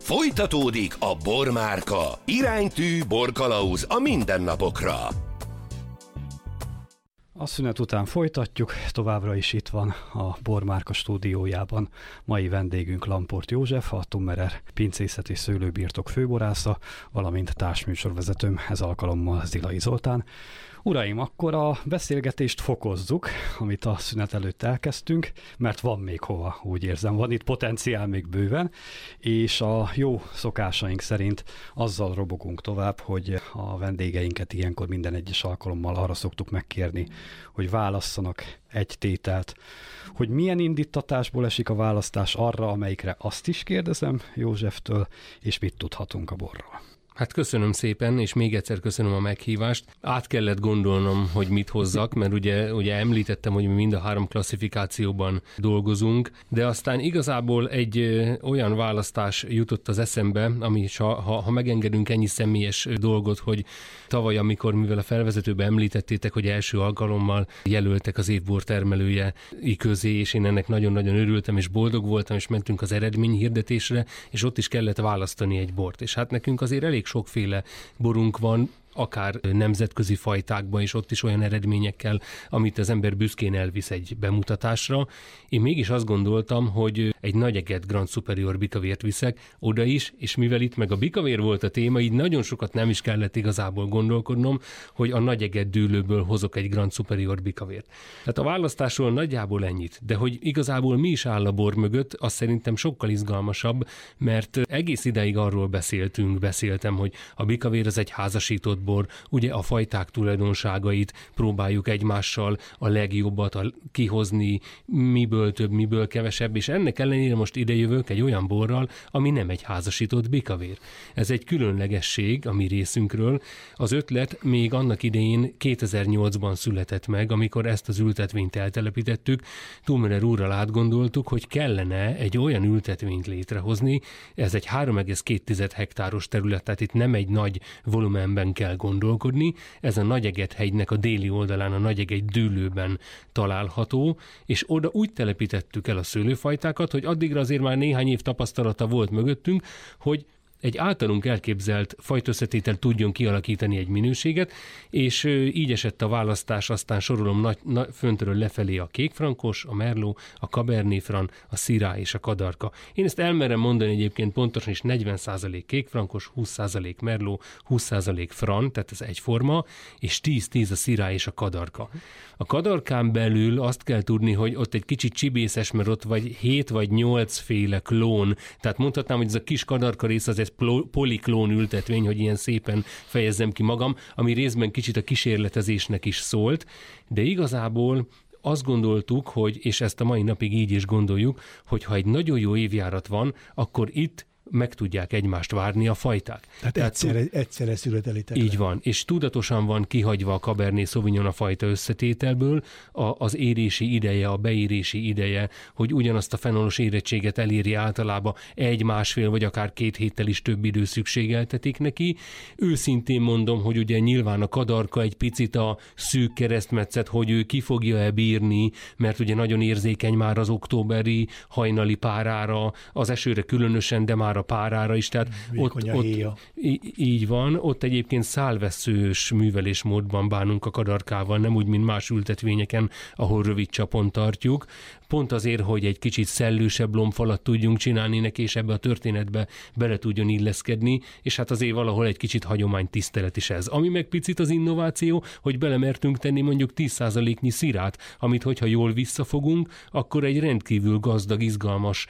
Folytatódik a Bormárka. Iránytű borkalauz a mindennapokra. A szünet után folytatjuk, továbbra is itt van a Bormárka stúdiójában mai vendégünk Lamport József, a Tummerer pincészet és szőlőbirtok főborásza, valamint társműsorvezetőm, ez alkalommal Zilai Zoltán. Uraim, akkor a beszélgetést fokozzuk, amit a szünet előtt elkezdtünk, mert van még hova, úgy érzem, van itt potenciál még bőven, és a jó szokásaink szerint azzal robogunk tovább, hogy a vendégeinket ilyenkor minden egyes alkalommal arra szoktuk megkérni, hogy válasszanak egy tételt. Hogy milyen indítatásból esik a választás arra, amelyikre azt is kérdezem Józseftől, és mit tudhatunk a borról. Hát köszönöm szépen, és még egyszer köszönöm a meghívást. Át kellett gondolnom, hogy mit hozzak, mert ugye említettem, hogy mi mind a 3 klasszifikációban dolgozunk, de aztán igazából egy olyan választás jutott az eszembe, ami ha megengedünk ennyi személyes dolgot, hogy tavaly, amikor mivel a felvezetőben említettétek, hogy első alkalommal jelöltek az évbor termelője közé, és én ennek nagyon-nagyon örültem, és boldog voltam, és mentünk az eredményhirdetésre, és ott is kellett választani egy bort. És hát nekünk azért elég sokféle borunk van, akár nemzetközi fajtákban, és ott is olyan eredményekkel, amit az ember büszkén elvisz egy bemutatásra. Én mégis azt gondoltam, hogy egy Nagyeget Grand Superior bikavért viszek oda is, és mivel itt meg a bikavér volt a téma, így nagyon sokat nem is kellett igazából gondolkodnom, hogy a Nagyeget dűlőből hozok egy Grand Superior bikavért. Tehát a választásról nagyjából ennyit, de hogy igazából mi is áll a bor mögött, az szerintem sokkal izgalmasabb, mert egész ideig arról beszéltem, hogy a bikavér az egy házasított bor, ugye a fajták tulajdonságait próbáljuk egymással a legjobbat kihozni, miből több, miből kevesebb, és ennek ellenére most idejövök egy olyan borral, ami nem egy házasított bikavér. Ez egy különlegesség a mi részünkről. Az ötlet még annak idején 2008-ban született meg, amikor ezt az ültetvényt eltelepítettük. Tummerer úrral átgondoltuk, hogy kellene egy olyan ültetvényt létrehozni, ez egy 3,2 hektáros terület, tehát itt nem egy nagy volumenben kell gondolkodni. Ez a Nagyeget-hegynek a déli oldalán, a Nagyeget dűlőben található, és oda úgy telepítettük el a szőlőfajtákat, hogy addigra azért már néhány év tapasztalata volt mögöttünk, hogy egy általunk elképzelt fajtösszetétel tudjon kialakítani egy minőséget, és így esett a választás, aztán sorolom föntről lefelé a kékfrankos, a merlot, a cabernet franc, a szirá és a kadarka. Én ezt elmerem mondani egyébként pontosan is 40% kékfrankos, 20% merlot, 20% franc, tehát ez egyforma, és 10-10 a szirá és a kadarka. A kadarkán belül azt kell tudni, hogy ott egy kicsit csibészes, mert ott vagy 7 vagy 8 féle klón, tehát mondhatnám, hogy ez a kis kadarka rész az egy poliklón ültetvény, hogy ilyen szépen fejezzem ki magam, ami részben kicsit a kísérletezésnek is szólt, de igazából azt gondoltuk, hogy, és ezt a mai napig így is gondoljuk, hogy ha egy nagyon jó évjárat van, akkor itt meg tudják egymást várni a fajták. Tehát egyszerre születelitek. Így van, és tudatosan van kihagyva a Cabernet Sauvignon a fajta összetételből, az érési ideje, a beérési ideje, hogy ugyanazt a fenolos érettséget eléri általában 1-1,5 vagy akár 2 héttel is több idő szükségeltetik neki. Őszintén mondom, hogy ugye nyilván a kadarka egy picit a szűk keresztmetszet, hogy ő ki fogja-e bírni, mert ugye nagyon érzékeny már az októberi hajnali párára, az esőre különösen, de már a párára is, tehát ott így van, ott egyébként szálvesszős művelésmódban bánunk a kadarkával, nem úgy, mint más ültetvényeken, ahol rövid csapon tartjuk. Pont azért, hogy egy kicsit szellősebb lombfalat tudjunk csinálni neki, és ebbe a történetbe bele tudjon illeszkedni, és hát azért valahol egy kicsit hagyománytisztelet is ez. Ami meg picit az innováció, hogy belemertünk tenni mondjuk 10%-nyi szirát, amit hogyha jól visszafogunk, akkor egy rendkívül gazdag, izgalmas,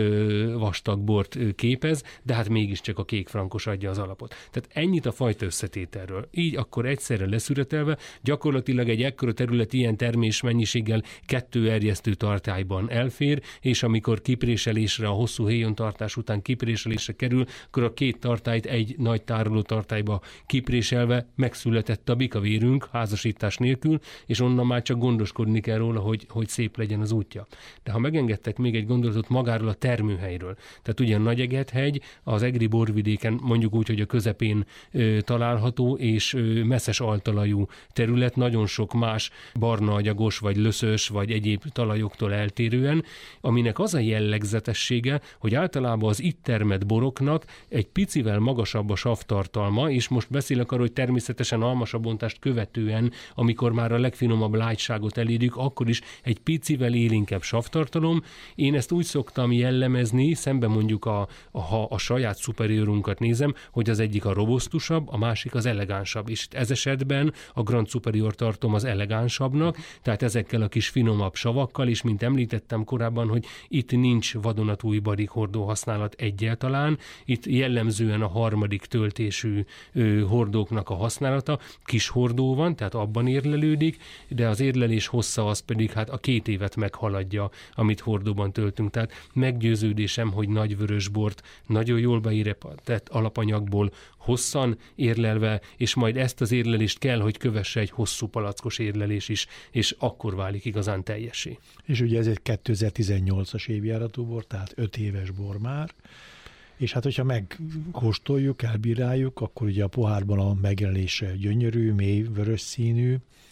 vastag bort képez, de hát mégiscsak a kékfrankos adja az alapot. Tehát ennyit a fajta összetételről. Így akkor egyszerre leszüretelve, gyakorlatilag egy ekkora terület ilyen termésmennyiséggel 2 erjesztő tartályban elfér, és amikor kipréselésre, a hosszú héjontartás után kipréselésre kerül, akkor a 2 tartályt egy nagy tároló tartályba kipréselve megszületett a bikavérünk házasítás nélkül, és onnan már csak gondoskodni kell róla, hogy szép legyen az útja. De ha megengedtek még egy gondolatot magáról a termőhelyről. Tehát ugye a Nagyeget Szigethegy az egri borvidéken mondjuk úgy, hogy a közepén található, és messzes altalajú terület, nagyon sok más barnaanyagos, vagy löszös, vagy egyéb talajoktól eltérően, aminek az a jellegzetessége, hogy általában az itt termett boroknak egy picivel magasabb a savtartalma, és most beszélek arról, hogy természetesen almasabontást követően, amikor már a legfinomabb lágyságot elérjük, akkor is egy picivel élénkebb savtartalom. Én ezt úgy szoktam jellemezni, szemben mondjuk ha a saját superiorunkat nézem, hogy az egyik a robusztusabb, a másik az elegánsabb, és ez esetben a Grand Superior tartom az elegánsabbnak, tehát ezekkel a kis finomabb savakkal, és mint említettem korábban, hogy itt nincs vadonatúj barikhordó használat egyáltalán, itt jellemzően a harmadik töltésű hordóknak a használata, kis hordó van, tehát abban érlelődik, de az érlelés hossza az pedig hát a 2 évet meghaladja, amit hordóban töltünk. Tehát meggyőződésem, hogy nagy vörösbort nagyon jól beérett alapanyagból hosszan érlelve, és majd ezt az érlelést kell, hogy kövesse egy hosszú palackos érlelés is, és akkor válik igazán teljessé. És ugye ez egy 2018-as évjáratú bor, tehát 5 éves bor már, és hát hogyha megkóstoljuk, elbíráljuk, akkor ugye a pohárban a megjelenése gyönyörű, mély, vörös színű,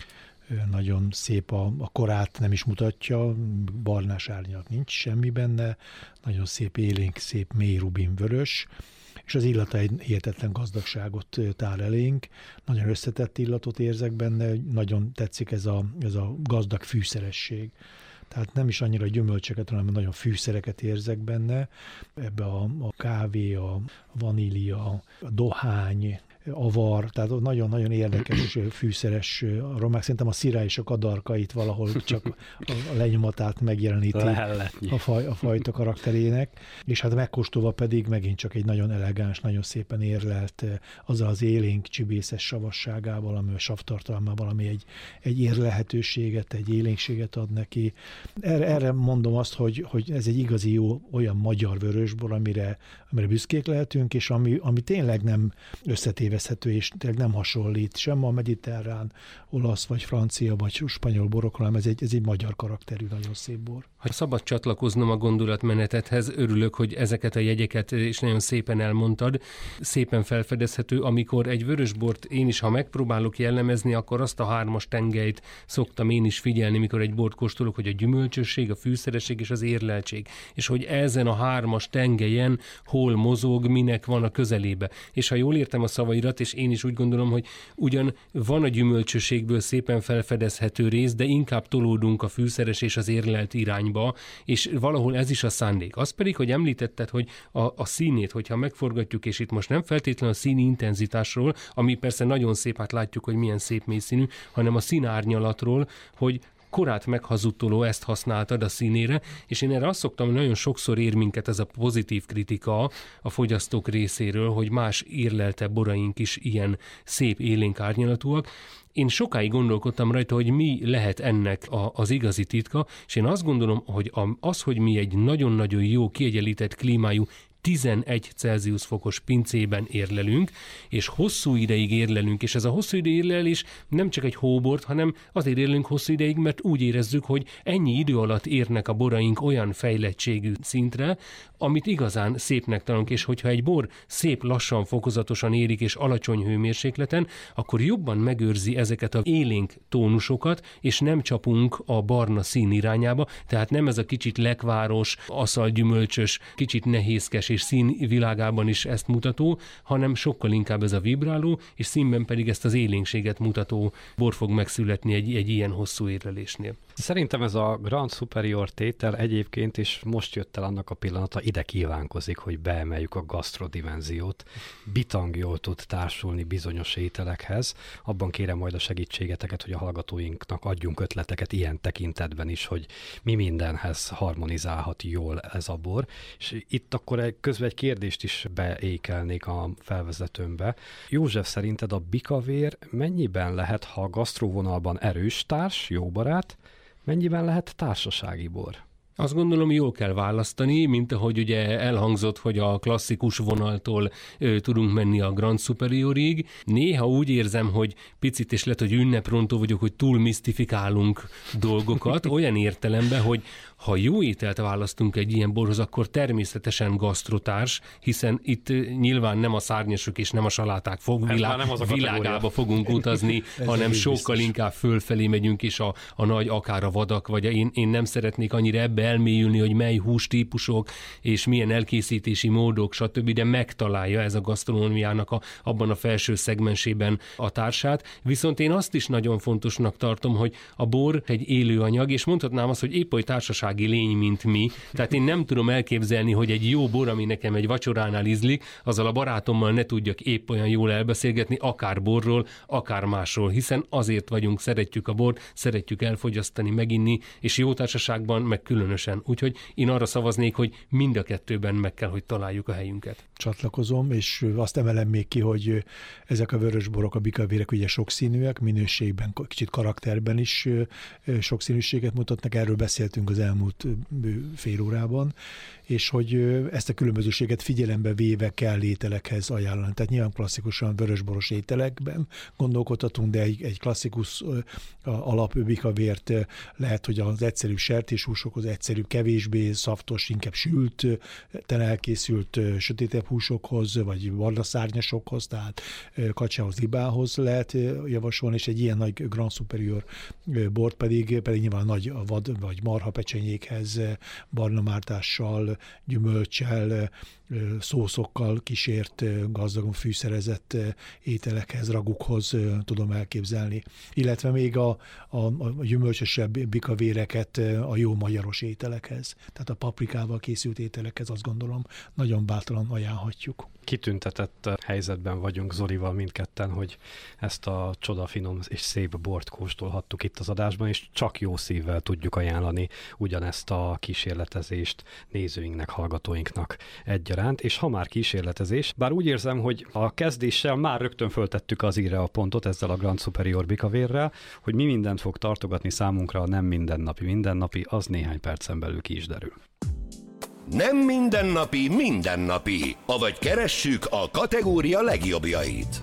nagyon szép a korát nem is mutatja, barnás árnyalat nincs semmi benne, nagyon szép élénk, szép mély rubin vörös, és az illata egy hihetetlen gazdagságot tár elénk, nagyon összetett illatot érzek benne, nagyon tetszik ez a gazdag fűszeresség. Tehát nem is annyira gyümölcseket, hanem nagyon fűszereket érzek benne. Ebbe a kávé, a vanília, a dohány, avar, tehát nagyon-nagyon érdekes fűszeres aromák. Szerintem a szirá és a kadarka itt valahol csak a lenyomatát megjeleníti a fajta karakterének, és hát megkóstolva pedig megint csak egy nagyon elegáns, nagyon szépen érlelt, azzal az élénk csibészes savasságával, ami a savtartalmával, ami egy érlelhetőséget, egy élénkséget ad neki. Erre mondom azt, hogy ez egy igazi jó olyan magyar vörösbor, amire büszkék lehetünk, és ami tényleg nem összetévezhető, és tényleg nem hasonlít sem a mediterrán, olasz, vagy francia, vagy spanyol borokra, hanem ez egy magyar karakterű, nagyon szép bor. Ha szabad csatlakoznom a gondolatmenetethez, örülök, hogy ezeket a jegyeket is nagyon szépen elmondtad, szépen felfedezhető, amikor egy vörösbort én is, ha megpróbálok jellemezni, akkor azt a 3-as tengelyt szoktam én is figyelni, mikor egy bort kóstolok, hogy a gyümölcsösség, a fűszeresség és az érleltség, és hogy ezen a 3-as tengelyen hol mozog, minek van a közelébe. És ha jól értem a szavairat, és én is úgy gondolom, hogy ugyan van a gyümölcsösségből szépen felfedezhető rész, de inkább tolódunk a fűszeres és az érlelt irányba, és valahol ez is a szándék. Az pedig, hogy említetted, hogy a színét, hogyha megforgatjuk, és itt most nem feltétlenül a színi intenzitásról, ami persze nagyon szép, hát látjuk, hogy milyen szép mélyszínű, hanem a színárnyalatról, hogy korát meghazudtoló, ezt használtad a színére, és én erre azt szoktam, hogy nagyon sokszor ér minket ez a pozitív kritika a fogyasztók részéről, hogy más érleltebb boraink is ilyen szép élénk árnyalatúak. Én sokáig gondolkodtam rajta, hogy mi lehet ennek az igazi titka, és én azt gondolom, hogy hogy mi egy nagyon-nagyon jó, kiegyenlített klímájú 11 Celsius fokos pincében érlelünk, és hosszú ideig érlelünk, és ez a hosszú ideig érlelés nem csak egy hóbort, hanem azért érlelünk hosszú ideig, mert úgy érezzük, hogy ennyi idő alatt érnek a boraink olyan fejlettségű szintre, amit igazán szépnek találunk, és hogyha egy bor szép lassan, fokozatosan érik és alacsony hőmérsékleten, akkor jobban megőrzi ezeket a élénk tónusokat, és nem csapunk a barna szín irányába, tehát nem ez a kicsit lekváros, aszalgyümölcsös, kicsit nehézkes és színvilágában is ezt mutató, hanem sokkal inkább ez a vibráló, és színben pedig ezt az élénkséget mutató bor fog megszületni egy ilyen hosszú érlelésnél. Szerintem ez a Grand Superior tétel egyébként is most jött el annak a pillanata, ide kívánkozik, hogy beemeljük a gasztrodimenziót. Bitang jól tud társulni bizonyos ételekhez. Abban kérem majd a segítségeteket, hogy a hallgatóinknak adjunk ötleteket ilyen tekintetben is, hogy mi mindenhez harmonizálhat jól ez a bor. És itt akkor közben egy kérdést is beékelnék a felvezetőmbe. József, szerinted a bikavér mennyiben lehet, ha a gasztróvonalban erős társ, jó barát, mennyiben lehet társasági bor? Azt gondolom, jól kell választani, mint ahogy ugye elhangzott, hogy a klasszikus vonaltól tudunk menni a Grand Superiorig. Néha úgy érzem, hogy picit és lehet, hogy ünneprontó vagyok, hogy túl misztifikálunk dolgokat, olyan értelemben, hogy ha jó ételt választunk egy ilyen borhoz, akkor természetesen gasztrotárs, hiszen itt nyilván nem a szárnyasok és nem a saláták világába fogunk utazni, hanem sokkal inkább fölfelé megyünk, és a nagy akár a vadak, vagy én nem szeretnék annyira ebbe elmélyülni, hogy mely hústípusok és milyen elkészítési módok, stb., de megtalálja ez a gasztronómiának abban a felső szegmensében a társát. Viszont én azt is nagyon fontosnak tartom, hogy a bor egy élő anyag, és mondhatnám azt, hogy épp oly társasági lény, mint mi. Tehát én nem tudom elképzelni, hogy egy jó bor, ami nekem egy vacsoránál ízlik, azzal a barátommal ne tudjak épp olyan jól elbeszélgetni, akár borról, akár másról, hiszen azért vagyunk, szeretjük a bort, szeretjük elfogyasztani, meginni, és jó társaságban meg különösen. Úgyhogy én arra szavaznék, hogy mind a kettőben meg kell, hogy találjuk a helyünket. Csatlakozom, és azt emelem még ki, hogy ezek a vörösborok, a bikavérek ugye sokszínűek, minőségben, kicsit karakterben is sokszínűséget mutatnak, erről beszéltünk az elmúlt fél órában, és hogy ezt a különbözőséget figyelembe véve kell ételekhez ajánlani. Tehát nyilván klasszikusan vörösboros ételekben gondolkodhatunk, de egy klasszikus alapbikavért lehet, hogy az egyszerűbb sertéshúsokhoz, egyszerűbb, kevésbé szaftos, inkább sült, elkészült sötétebb húsokhoz, vagy barnaszárnyasokhoz, tehát kacsához, libához lehet javasolni, és egy ilyen nagy Grand Superior bort pedig nyilván nagy vad vagy marha pecsenyékhez, barnamártással, gyümölccsel, szószokkal kísért, gazdagon fűszerezett ételekhez, ragukhoz tudom elképzelni. Illetve még a gyümölcsösebb bikavéreket a jó magyaros ételekhez. Tehát a paprikával készült ételekhez azt gondolom nagyon bátran ajánlhatjuk. Kitüntetett helyzetben vagyunk Zolival mindketten, hogy ezt a csodafinom és szép bort kóstolhattuk itt az adásban, és csak jó szívvel tudjuk ajánlani ugyanezt a kísérletezést nézőinknek, hallgatóinknak egyaránt. És ha már kísérletezés, bár úgy érzem, hogy a kezdéssel már rögtön föltettük az íre a pontot ezzel a Grand Superior bikavérrel, hogy mi mindent fog tartogatni számunkra a nem mindennapi, az néhány percen belül ki is derül. Nem mindennapi, avagy keressük a kategória legjobbjait.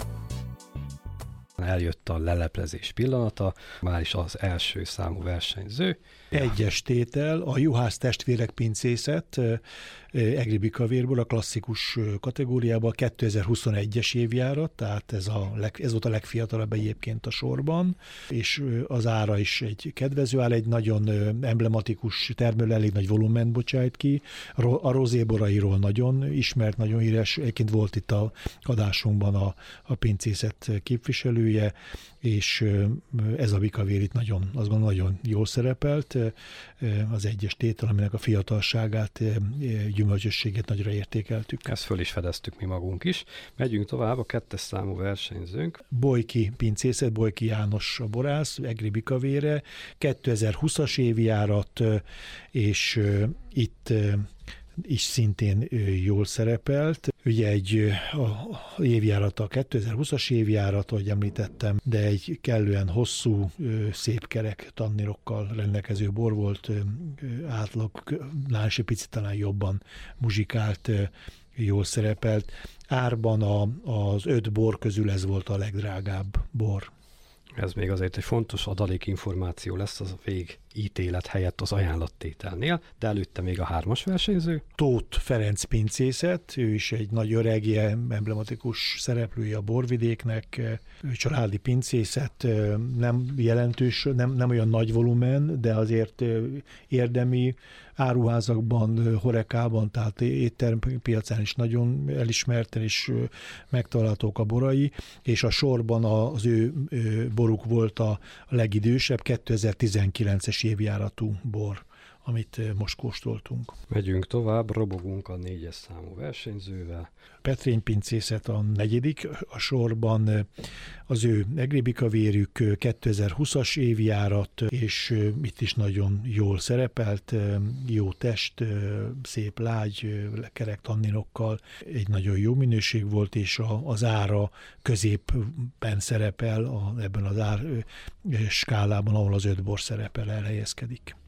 Eljött a leleplezés pillanata, már is az első számú versenyző. Egyes tétel, a Juhász testvérek pincészet, egri bikavérból a klasszikus kategóriában 2021-es évjárat, tehát ez volt a legfiatalabb egyébként a sorban, és az ára is egy kedvező áll, egy nagyon emblematikus termelő, elég nagy volument bocsájt ki. A rozéborairól nagyon ismert, nagyon híres, egyébként volt itt a adásunkban a pincészet képviselője, és ez a bikavér itt azt gondolom nagyon jól szerepelt, az egyes tétel, aminek a fiatalságát, gyümölcsösségét nagyra értékeltük. Ezt föl is fedeztük mi magunk is. Megyünk tovább, a 2-es számú versenyzőnk. Bojki pincészet, Bojki János a borász, egri bikavére, 2020-as évjárat, és itt is szintén jól szerepelt. Ugye egy évjárat a 2020-as évjárat, ahogy említettem, de egy kellően hosszú, szép kerek tannirokkal rendelkező bor volt, átlagnál is egy picit talán jobban muzsikált, jól szerepelt. Árban az 5 bor közül ez volt a legdrágább bor. Ez még azért egy fontos adalékinformáció lesz az végítélet helyett az ajánlattételnél, de előtte még a 3-as versenyző. Tóth Ferenc pincészet, ő is egy nagy öregje, emblematikus szereplője a borvidéknek, családi pincészet, nem jelentős, nem olyan nagy volumen, de azért érdemi, áruházakban, horekában, tehát éttermpiacán is nagyon elismerten és megtalálhatók a borai, és a sorban az ő boruk volt a legidősebb, 2019-es évjáratú bor, amit most kóstoltunk. Megyünk tovább, robogunk a 4-es számú versenyzővel. Petrény pincészet a 4. a sorban, az ő egri bikavérük 2020-as évjárat, és itt is nagyon jól szerepelt, jó test, szép lágy, kerek tanninokkal, egy nagyon jó minőség volt, és az ára középen szerepel, ebben az ár skálában, ahol az 5 bor szerepel, elhelyezkedik.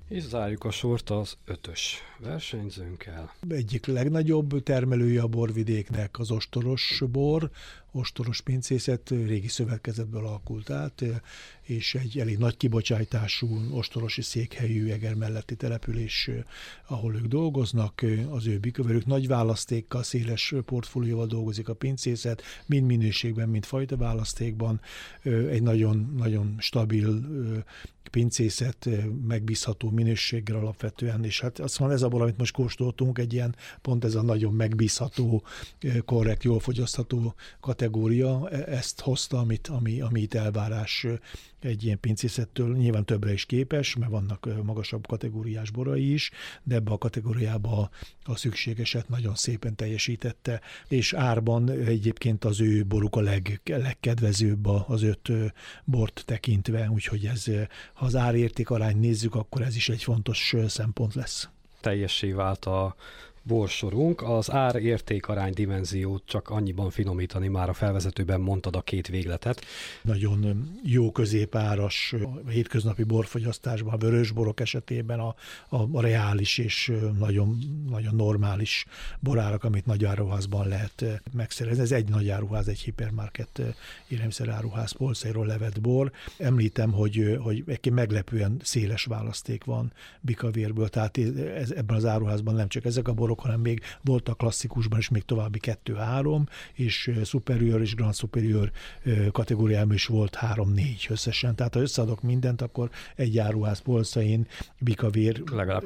És zárjuk a sort az 5-ös versenyzőnkkel. Egyik legnagyobb termelője a borvidéknek az ostoros bor, ostoros pincészet régi szövetkezetből alakult át, és egy elég nagy kibocsátású ostorosi székhelyű Eger melletti település, ahol ők dolgoznak, az ő bikaverük nagy választékkal, széles portfólióval dolgozik a pincészet, mind minőségben, mind fajta választékban, egy nagyon, nagyon stabil pincészet, megbízható minőséggel alapvetően, és hát azt mondom, ez abból, amit most kóstoltunk, egy ilyen, pont ez a nagyon megbízható, korrekt, jól fogyasztható kategória, ezt hozta, ami itt elvárás egy ilyen pincészettől, nyilván többre is képes, mert vannak magasabb kategóriás borai is, de ebbe a kategóriába a szükségeset nagyon szépen teljesítette, és árban egyébként az ő boruk a legkedvezőbb az 5 bort tekintve, úgyhogy ez, ha az árérték arányt nézzük, akkor ez is egy fontos szempont lesz. Teljessé vált a borsorunk. Az ár-érték-arány dimenziót csak annyiban finomítani, már a felvezetőben mondtad a 2 végletet. Nagyon jó középáras a hétköznapi borfogyasztásban, a vörösborok esetében a reális és nagyon, nagyon normális borárak, amit nagyáruházban lehet megszerezni. Ez egy nagyáruház, egy hipermarket élelmiszeráruház polcairól levett bor. Említem, hogy egy meglepően széles választék van bikavérből, tehát ebben az áruházban nem csak ezek a borok, hanem még volt a klasszikusban is még további 2-3, és superior és grand superior kategóriában is volt 3-4 összesen. Tehát ha összeadok mindent, akkor egy áruház polcain bikavér legalább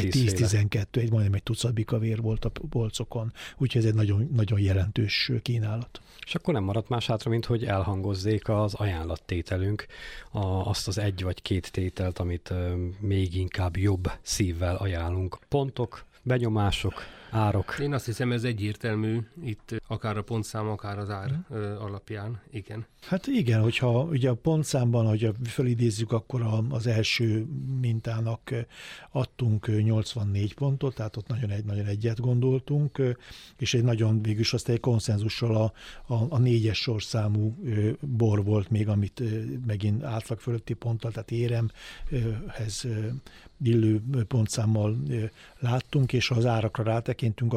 10-12, majdnem egy tucat bikavér volt a polcokon, úgyhogy ez egy nagyon, nagyon jelentős kínálat. És akkor nem maradt más hátra, mint hogy elhangozzék az ajánlattételünk, azt az 1 vagy 2 tételt, amit még inkább jobb szívvel ajánlunk. Pontok, benyomások, árok. Én azt hiszem, ez egyértelmű, itt akár a pontszám, akár az ár alapján, igen. Hát igen, hogyha ugye a pontszámban, hogyha felidézzük, akkor az első mintának adtunk 84 pontot, tehát ott nagyon egyet gondoltunk, és egy nagyon végülis azt egy konszenzussal a 4-es sorszámú bor volt még, amit megint átlag fölötti ponttal, tehát éremhez illő pontszámmal láttunk, és ha az árakra rátekintünk,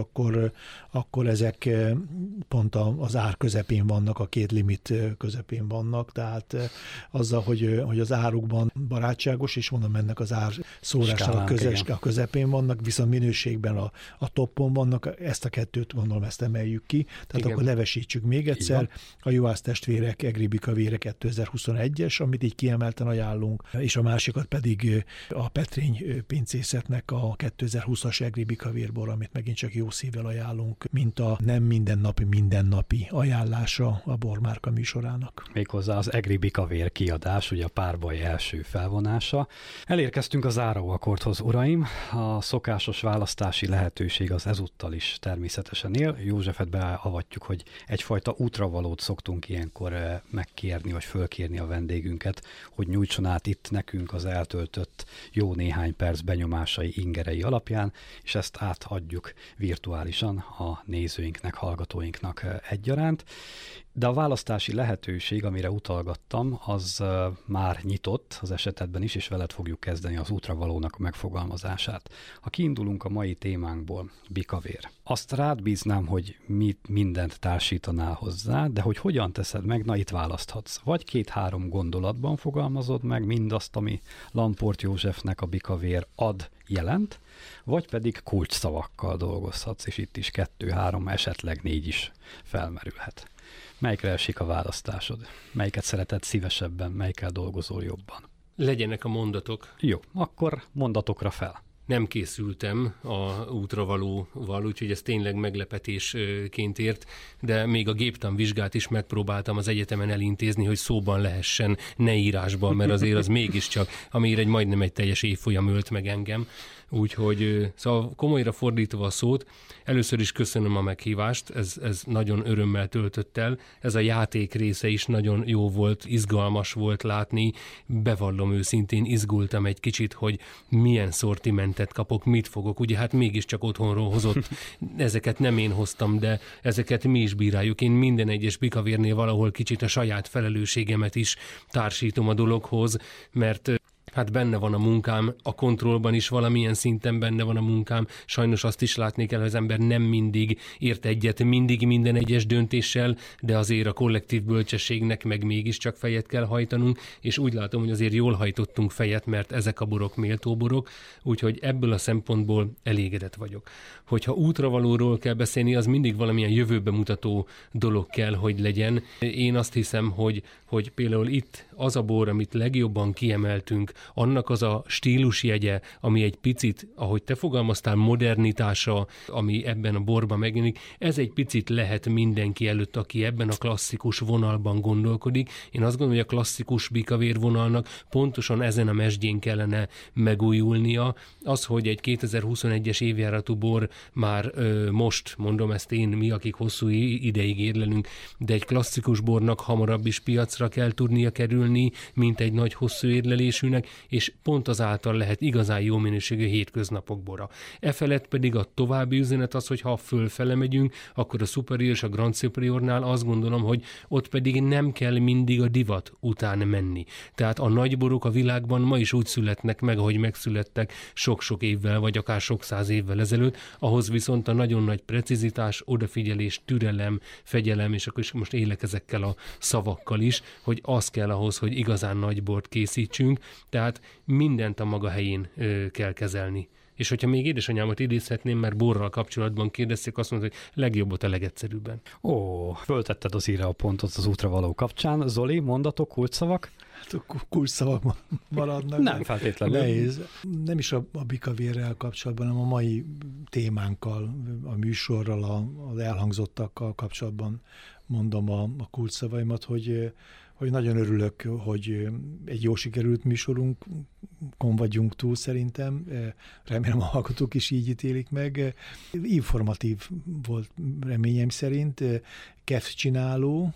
akkor ezek pont az ár közepén vannak, a 2 limit közepén vannak, tehát azzal, hogy az árukban barátságos, és mondom, ennek az ár szórásnak a közepén vannak, viszont minőségben a toppon vannak, ezt a 2-t gondolom, ezt emeljük ki, tehát igen. Akkor nevesítsük még egyszer, a Juhász testvérek Egri bikavére 2021-es, amit így kiemelten ajánlunk, és a másikat pedig a Petrény pincészetnek a 2020-as Egri bikavérbor, amit megint csak jó szívvel ajánlunk, mint a nem mindennapi ajánlása a bormárka műsorának. Méghozzá az Egri bikavér kiadás, ugye a párbaj első felvonása. Elérkeztünk az záróakkordhoz, uraim. A szokásos választási lehetőség az ezúttal is természetesen él. Józsefet beavatjuk, hogy egyfajta útravalót szoktunk ilyenkor megkérni, vagy fölkérni a vendégünket, hogy nyújtson át itt nekünk az eltöltött jó néhány perc benyomásai, ingerei alapján, és ezt átadjuk virtuálisan a nézőinknek, hallgatóinknak egyaránt. De a választási lehetőség, amire utalgattam, az már nyitott az esetedben is, és veled fogjuk kezdeni az útravalónak a megfogalmazását. Ha kiindulunk a mai témánkból, bikavér. Azt rád bíznám, hogy mindent társítanál hozzá, de hogy hogyan teszed meg, na itt választhatsz. Vagy 2-3 gondolatban fogalmazod meg mindazt, ami Lamport Józsefnek a bikavér jelent, vagy pedig kulcsszavakkal dolgozhatsz, és itt is 2-3, esetleg 4 is felmerülhet. Melyikre esik a választásod? Melyiket szereted szívesebben, melyikkel dolgozol jobban? Legyenek a mondatok. Jó, akkor mondatokra fel. Nem készültem a útravalóval, úgyhogy ez tényleg meglepetésként ért, de még a géptanvizsgát is megpróbáltam az egyetemen elintézni, hogy szóban lehessen, ne írásban, mert azért az mégiscsak, amire majdnem egy teljes évfolyam ölt meg engem. Úgyhogy szóval komolyra fordítva a szót, először is köszönöm a meghívást, ez nagyon örömmel töltött el, ez a játék része is nagyon jó volt, izgalmas volt látni, bevallom őszintén, izgultam egy kicsit, hogy milyen szortimentet kapok, mit fogok, ugye hát mégiscsak otthonról hozott, ezeket nem én hoztam, de ezeket mi is bíráljuk, én minden egyes bikavérnél valahol kicsit a saját felelősségemet is társítom a dologhoz, mert Hát benne van a munkám, a kontrollban is valamilyen szinten benne van a munkám. Sajnos azt is látni kell, hogy az ember nem mindig ért egyet, mindig minden egyes döntéssel, de azért a kollektív bölcsességnek meg mégiscsak fejet kell hajtanunk, és úgy látom, hogy azért jól hajtottunk fejet, mert ezek a borok méltó borok, úgyhogy ebből a szempontból elégedett vagyok. Hogyha útravalóról kell beszélni, az mindig valamilyen jövőbe mutató dolog kell, hogy legyen. Én azt hiszem, hogy például itt az a bor, amit legjobban kiemeltünk, annak az a stílusjegye, ami egy picit, ahogy te fogalmaztál, modernitása, ami ebben a borban megjelenik, ez egy picit lehet mindenki előtt, aki ebben a klasszikus vonalban gondolkodik. Én azt gondolom, hogy a klasszikus bikavér vonalnak pontosan ezen a mesdjén kellene megújulnia. Az, hogy egy 2021-es évjáratú bor már most, mondom ezt én, mi, akik hosszú ideig érlelünk, de egy klasszikus bornak hamarabb is piacra kell tudnia kerülni, mint egy nagy hosszú érlelésűnek, és pont azáltal lehet igazán jó minőségű hétköznapok bora. Efelett pedig a további üzenet az, hogy ha fölfele megyünk, akkor a Superior és a Grand Superiornál azt gondolom, hogy ott pedig nem kell mindig a divat után menni. Tehát a nagyborok a világban ma is úgy születnek meg, ahogy megszülettek sok-sok évvel, vagy akár sok száz évvel ezelőtt, ahhoz viszont a nagyon nagy precizitás, odafigyelés, türelem, fegyelem, és akkor is most élek ezekkel a szavakkal is, hogy az kell ahhoz, hogy igazán nagy bort készítsünk, tehát mindent a maga helyén kell kezelni. És hogyha még édesanyámat idézhetném, mert borral kapcsolatban kérdezték, azt mondta, hogy legjobbot a legegyszerűbben. Ó, föltetted az íre a pontot az útra való kapcsán. Zoli, mondatok, kulcsszavak? Hát kulcsszavak maradnak. Nem feltétlenül. Nehéz. Nem is a bikavérrel kapcsolatban, hanem a mai témánkkal, a műsorral, az elhangzottakkal kapcsolatban mondom a kulcsszavaimat, hogy nagyon örülök, hogy egy jó sikerült műsorunkon vagyunk túl szerintem. Remélem a hallgatók is így ítélik meg. Informatív volt reményem szerint, kedvcsináló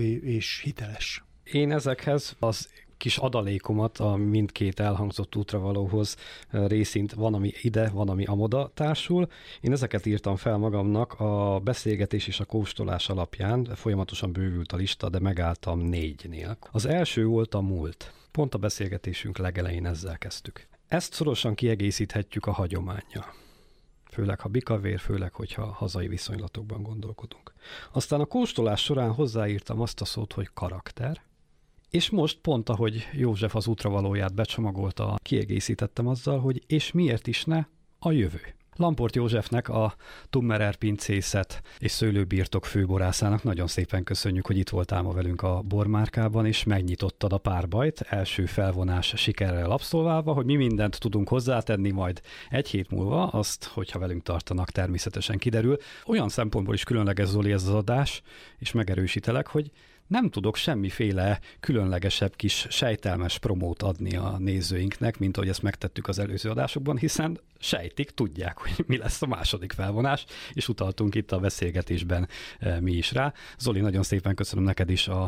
és hiteles. Én ezekhez az kis adalékomat a mindkét elhangzott útravalóhoz részint van, ami ide, van, ami amoda társul. Én ezeket írtam fel magamnak a beszélgetés és a kóstolás alapján, folyamatosan bővült a lista, de megálltam 4-nél. Az első volt a múlt. Pont a beszélgetésünk legelején ezzel kezdtük. Ezt szorosan kiegészíthetjük a hagyománnyal. Főleg, ha bikavér, főleg, hogyha hazai viszonylatokban gondolkodunk. Aztán a kóstolás során hozzáírtam azt a szót, hogy karakter, és most pont, ahogy József az útravalóját becsomagolta, kiegészítettem azzal, hogy és miért is ne a jövő. Lamport Józsefnek, a Tummerer pincészet és szőlőbirtok főborászának nagyon szépen köszönjük, hogy itt voltál ma velünk a bormárkában, és megnyitottad a párbajt, első felvonás sikerrel abszolválva, hogy mi mindent tudunk hozzátenni majd egy hét múlva, azt, hogyha velünk tartanak, természetesen kiderül. Olyan szempontból is különleges, Zoli, ez az adás, és megerősítelek, hogy nem tudok semmiféle különlegesebb kis sejtelmes promót adni a nézőinknek, mint ahogy ezt megtettük az előző adásokban, hiszen sejtik, tudják, hogy mi lesz a második felvonás, és utaltunk itt a beszélgetésben mi is rá. Zoli, nagyon szépen köszönöm neked is a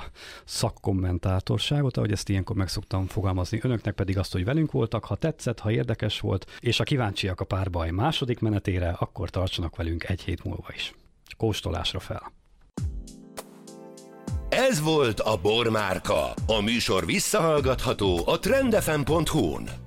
szakkommentátorságot, ahogy ezt ilyenkor meg szoktam fogalmazni. Önöknek pedig azt, hogy velünk voltak, ha tetszett, ha érdekes volt, és ha kíváncsiak a párbaj második menetére, akkor tartsanak velünk egy hét múlva is. Kóstolásra fel! Ez volt a Bormárka. A műsor visszahallgatható a trendfm.hu-n.